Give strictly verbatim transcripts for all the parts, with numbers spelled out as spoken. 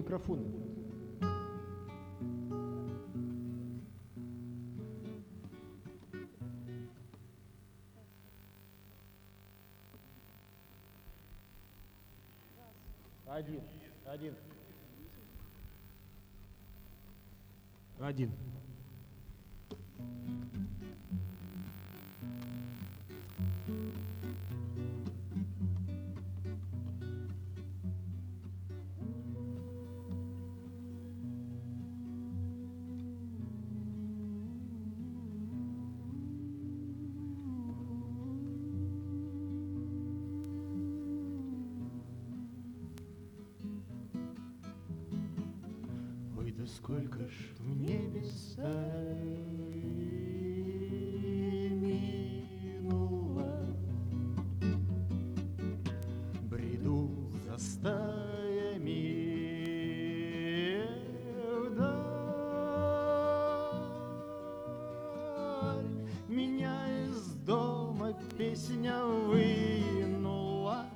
микрофоны. Один, один. Один. Ой, да сколько ж в небе стаи минуло, бреду за стаями вдаль. Меня из дома песня вынула,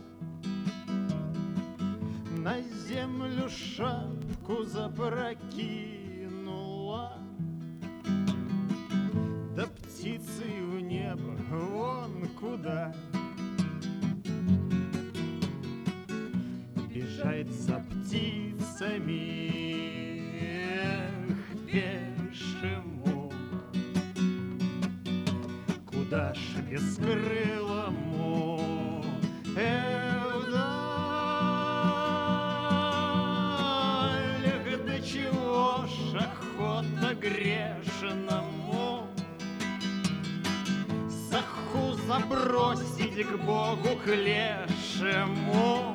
на землю шапку запрокинула, да птицы в небо вон куда. Бежать за птицами эх, пешему, куда ж бескрылому эх, вдаль. Эх, до чего ж охота грешному саху забросить к Богу, к лешему,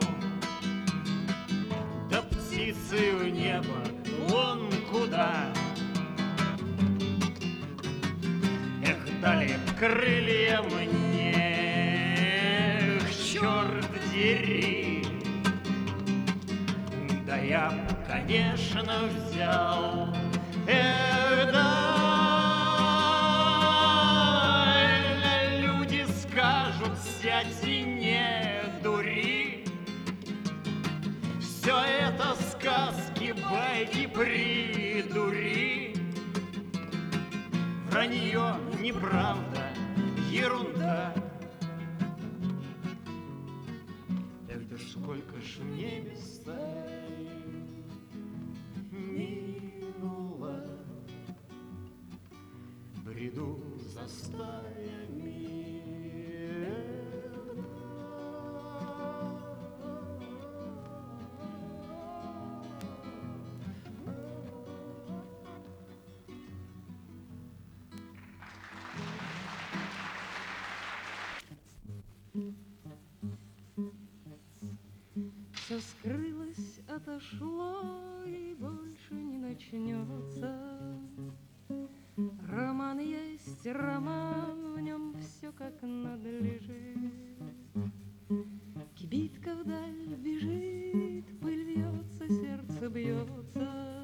да птицы в небо вон куда. Эх, дали крылья мне, эх, черт дери, да я б, конечно, взял. Эх, да, люди скажут, сядь и не дури, все это сказки, байки, придури. Вранье, неправда, ерунда. Эх, да сколько ж в небе стаи минуло, бреду за стаями. Все скрылось, отошло и больше не начнется. Роман есть роман, в нем все как надлежит. Кибитка вдаль бежит, пыль вьется, сердце бьется.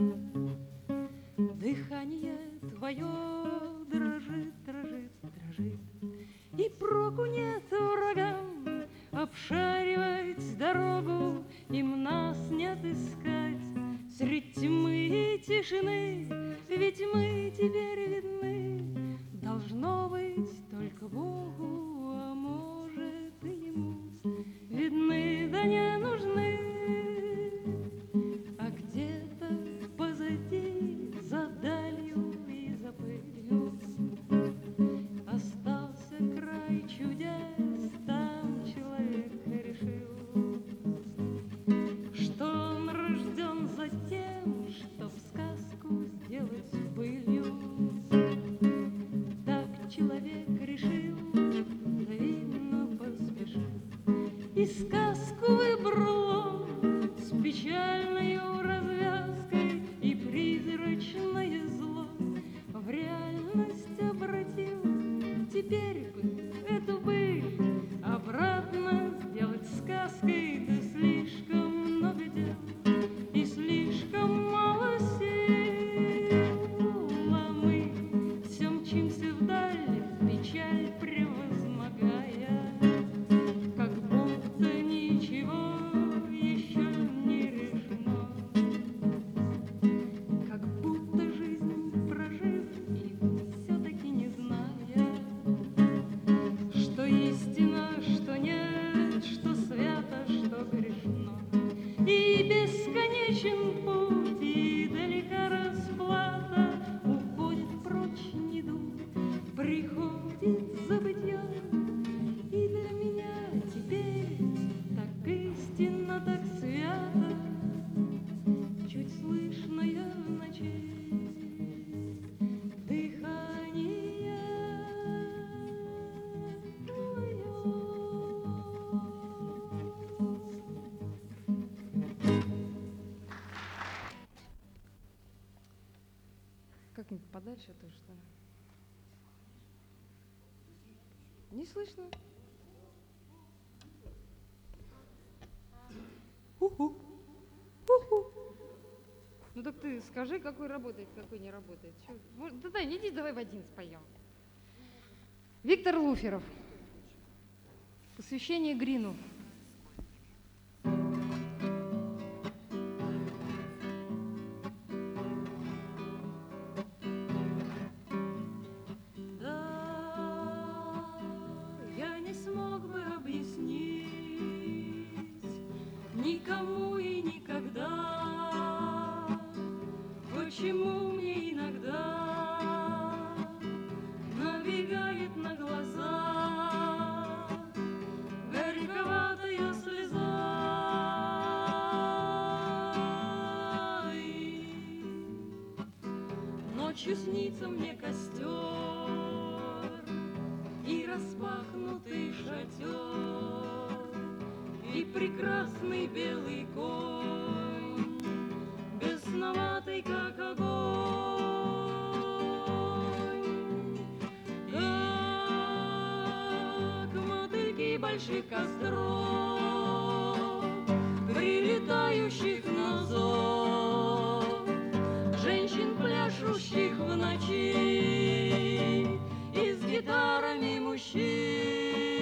Дыхание твое дрожит, дрожит, дрожит. И проку нет врагам обшаривать дорогу, им нас не отыскать средь тьмы и тишины, ведь мы теперь видны, должно быть, только Богу, а может и ему. Видны, да не нужны, а где-то позади, за далью и за пылью остался край чудес. Там человек решил, что он рожден за тем, чтоб сказку сделать былью. Так человек решил, да видно поспешил, и сказку выбрал он с печальною развязкой, и призрачное зло в реальность обратил. Теперь бы эту быль обратно сделать сказкой, да слишком много дел и слишком мало сил. А мы все мчимся вдаль, печаль превозмогая, как будто ничего еще не решено. что-то, что ли? Не слышно. Уху. Уху. Ну так ты скажи, какой работает, какой не работает. Чё? Может, да, да, иди, давай в один споем. Виктор Луферов. Посвящение Грину. Никому и никогда, почему мне иногда набегает на глаза горьковатая слеза. И ночью снится мне костер и распахнутый шатер, и прекрасный белый конь, бесноватый, как огонь, как мотыльки больших костров, прилетающих на зов, женщин, пляшущих в ночи, и с гитарами мужчин.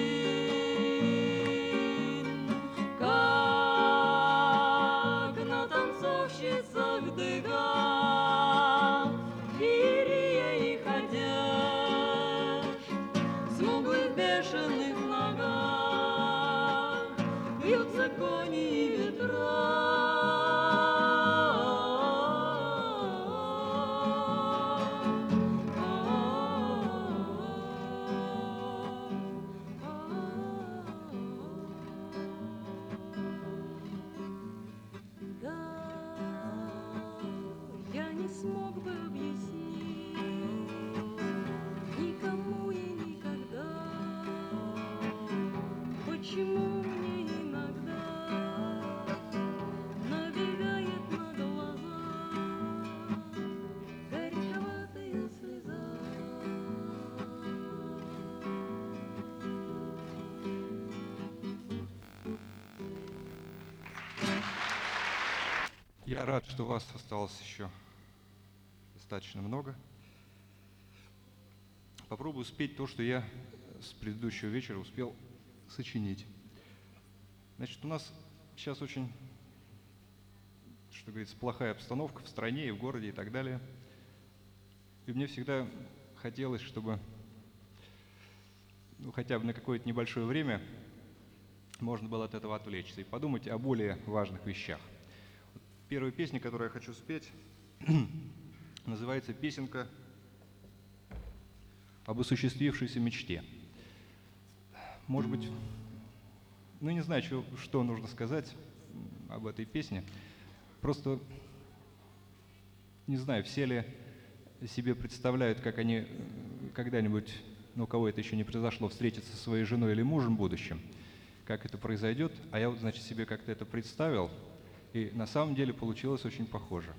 Я рад, что вас осталось еще достаточно много. Попробую спеть то, что я с предыдущего вечера успел сочинить. Значит, у нас сейчас очень, что говорится, плохая обстановка в стране и в городе и так далее. И мне всегда хотелось, чтобы ну, хотя бы на какое-то небольшое время можно было от этого отвлечься и подумать о более важных вещах. Первая песня, которую я хочу спеть, называется «Песенка об осуществившейся мечте». Может быть, ну не знаю, что, что нужно сказать об этой песне. Просто не знаю, все ли себе представляют, как они когда-нибудь, ну у кого это еще не произошло, встретятся со своей женой или мужем в будущем, как это произойдет. А я вот, значит, себе как-то это представил, и на самом деле получилось очень похоже.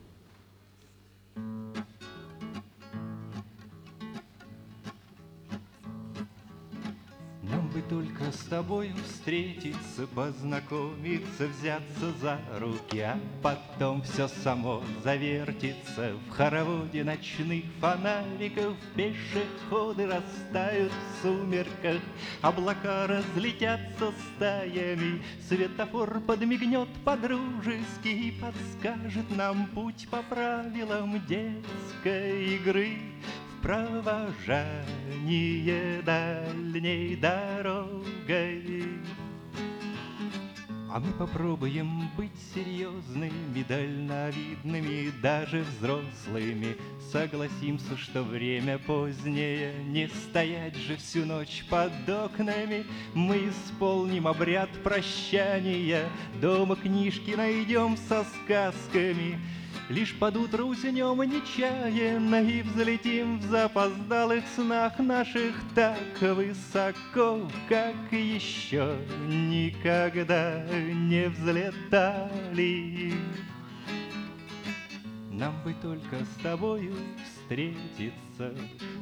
Нам бы только с тобой встретиться, познакомиться, взяться за руки, а потом все само завертится в хороводе ночных фонариков. Пешеходы растают в сумерках, облака разлетятся стаями, светофор подмигнет по-дружески и подскажет нам путь по правилам детской игры. Провожание дальней дорогой. А мы попробуем быть серьезными, дальновидными, даже взрослыми. Согласимся, что время позднее, не стоять же всю ночь под окнами. Мы исполним обряд прощания, дома книжки найдем со сказками. Лишь под утро уснем нечаянно и взлетим в запоздалых снах наших так высоко, как еще никогда не взлетали. нам бы только с тобою встретиться.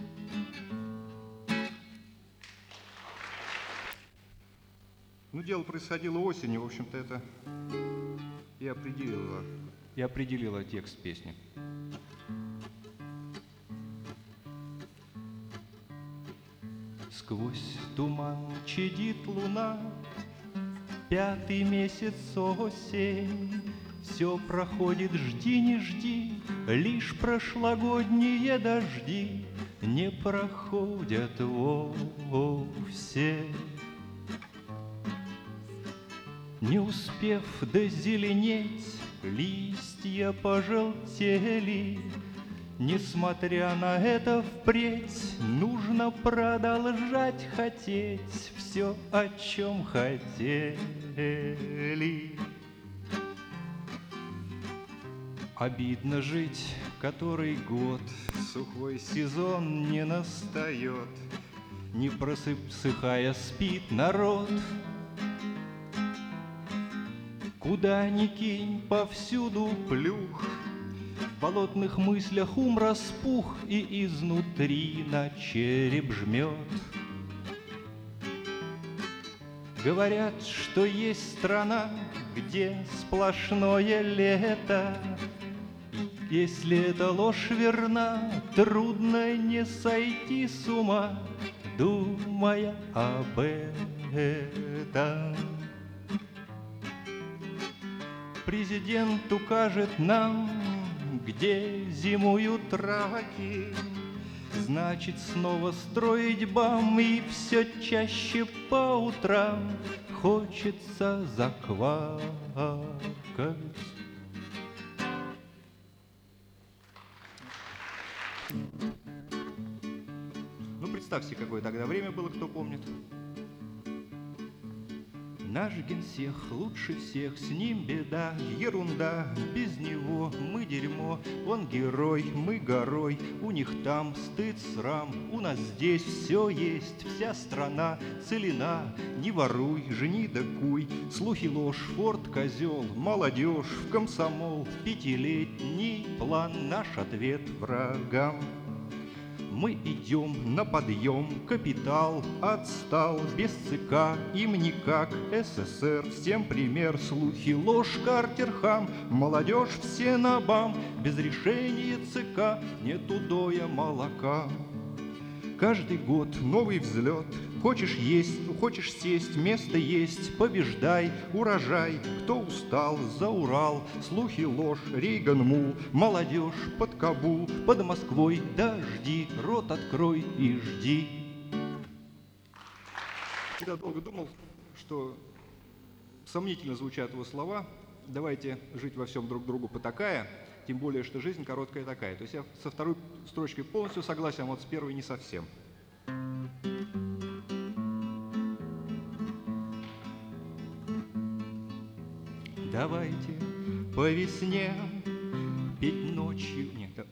Ну, дело происходило осенью, в общем-то, это и определило, И определила текст песни. Сквозь туман чадит луна, пятый месяц осень. Все проходит, жди, не жди, лишь прошлогодние дожди не проходят вовсе. Не успев дозеленеть, листья пожелтели. Несмотря на это, впредь нужно продолжать хотеть все, о чем хотели. Обидно жить, который год сухой сезон не настает, не просыхая спит народ. Куда ни кинь, повсюду плюх, в болотных мыслях ум распух и изнутри на череп жмет. Говорят, что есть страна, где сплошное лето. Если эта ложь верна, трудно не сойти с ума, думая об этом. Президент укажет нам, где зимуют раки, значит, снова строить бам, и все чаще по утрам хочется заквакать. Ну, представьте, какое тогда время было, кто помнит. Наш генсех лучше всех, с ним беда, ерунда, без него мы дерьмо. Он герой, мы горой, у них там стыд, срам, у нас здесь все есть, вся страна целена. Не воруй, жени да куй, слухи ложь, форт козел, молодежь в комсомол. Пятилетний план, наш ответ врагам. Мы идем на подъем, капитал отстал, без ЦК им никак. СССР всем пример, слухи ложь, Картерхам, молодежь все на бам, без решения ЦК нет удоя молока. Каждый год новый взлет, хочешь есть, хочешь сесть, место есть, побеждай, урожай. Кто устал, за Урал, слухи ложь, Рейган мул, молодежь под Кабул, под Москвой дожди, рот открой и жди. Я долго думал, что сомнительно звучат его слова. Давайте жить во всем друг другу потакая, тем более, что жизнь короткая такая. То есть я со второй строчкой полностью согласен, а вот с первой не совсем. Давайте по весне петь ночью. Нет, да.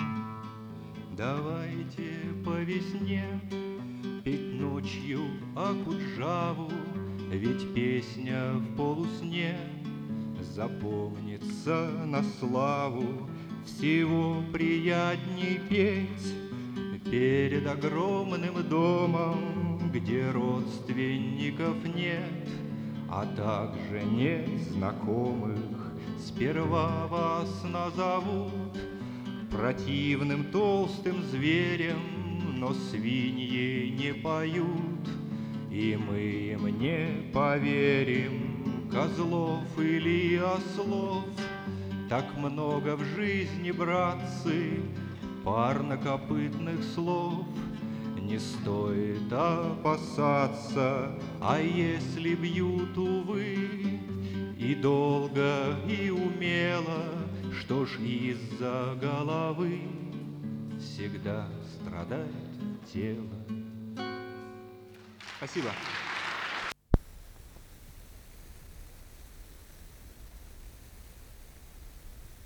Давайте по весне петь ночью Акуджаву, ведь песня в полусне запомнится на славу. Всего приятней петь перед огромным домом, где родственников нет, а также нет знакомых. Сперва вас назовут противным толстым зверем, но свиньи не поют, и мы им не поверим. Козлов или ослов так много в жизни, братцы, парнокопытных слов. Не стоит опасаться, а если бьют, увы, и долго, и умело, что ж из-за головы всегда страдает тело. Спасибо.